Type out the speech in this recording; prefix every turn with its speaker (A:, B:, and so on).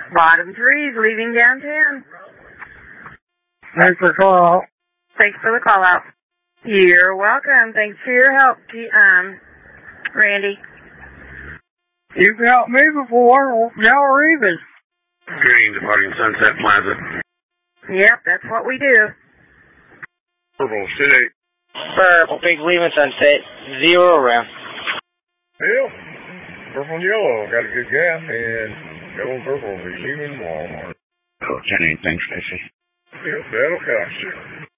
A: Bottom 3's leaving downtown.
B: Thanks for the call out.
A: Thanks for the call out. You're welcome. Thanks for your help, Randy.
B: You've helped me before. Now we're even.
C: Green, departing Sunset Plaza.
A: Yep, that's what we do.
C: Purple, City.
D: Purple, Big leaving Sunset, 0 around.
E: Well, purple and yellow got a good gap, and yellow and purple will be leaving Walmart.
C: Oh, Jenny, thanks, Stacy.
E: Yep, that'll cost you.